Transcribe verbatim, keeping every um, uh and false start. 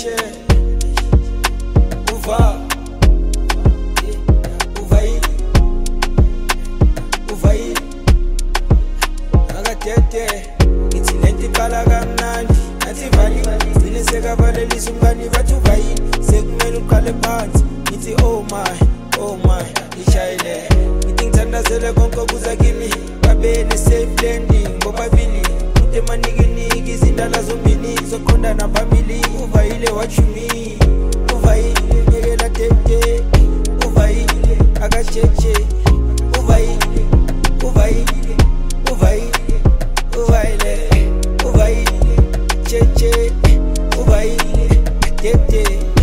cheche uva uvaili uvaili akatete ithi lento iqala kamnandi nathi vali zine sekavalelisa umngani bathi uvaili sekumele uqale phansi ngithi oh my oh my ishayile ngithi ngithandazele konke kuza kimi babene safe landing bobabili uthe manikiniki izindala zombini zoqondana phambili uvaile what you mean uvaile ngekela tete uvaile akacheche uvaile uvaile uvaile uvaile uvaile cheche uvaile tete